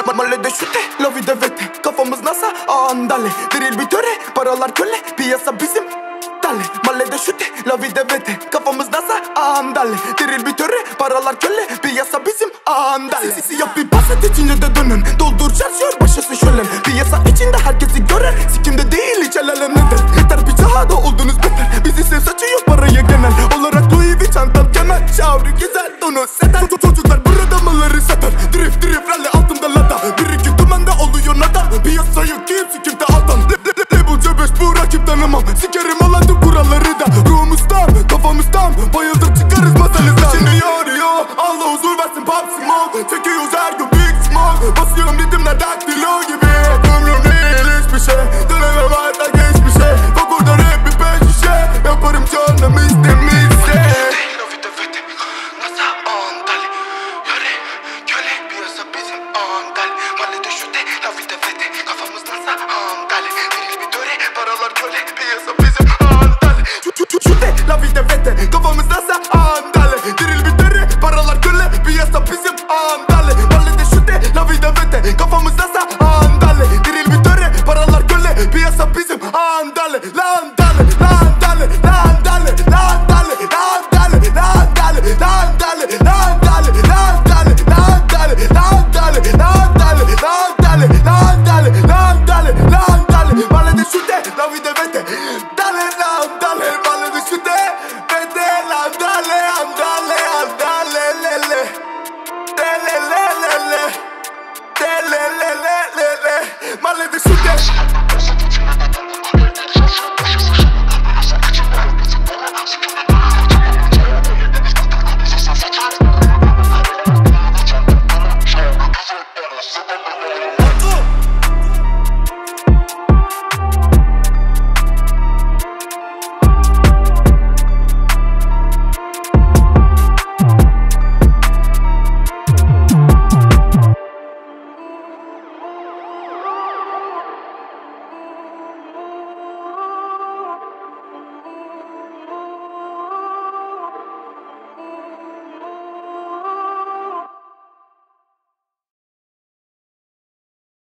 Maledesciute, la vita vete, kafamız NASA, andale. Drill bir töre, paralar köle, piyasa bizim dale. Maledesciute, la vita vete, kafamız NASA, andale. Drill bir töre, paralar köle, piyasa bizim andale. Siyah bir paset içinde de dönün, doldur şarjör başlasın şölen. Piyasa içinde herkesi gören, sikimde değil hiç el ele neden. Yeter bir cahada oldunuz beter, bizi sev saçıyor parayı genel olarak. Louis V çantam kemer, şavri güzel donu seten. Çocuklar burada malları satar, drift rally altında lada. Bir iki dumanda oluyor nada, piyasayı kim sikimde aldan. Bu cöbeş bu rakip tanımam, sikerim alandı kuralları da. Ruhumuzdan, kafamızdan, bayıldık çıkarız masanızdan. Şimdi yarıyor, Allah huzur versin pop smoke. Çekiyoruz her gün big smoke, basıyorum ritimler daktilo gibi. Ömrüm değil hiçbir şey, dönemem hatta geçmişe. Bak orada rap bir peş şişe, yaparım canım istemizse. La vita vete, NASA andale. Yöre, köle, piyasa bizim andale. Maledesciute, la vita vete, kafamız NASA andale. Drill bir töre, paralar köle, piyasa bizim andale. Şute, la vita vete, kafamız NASA andale. Drill bir töre, paralar köle, piyasa bizim andale. Maledesciute, la vita vete, kafamız NASA andale. Drill bir töre, paralar köle, piyasa bizim andale. Landale, landale, landale, landale, landale, landale, landale, landale, landale, landale, landale, landale, landale, landale, landale, landale. Maledesciute, la vita vete, dale, landale, maledesciute, vete, landale, andale, andale, lele, lele, lele, lele, lele, lele, maledesciute.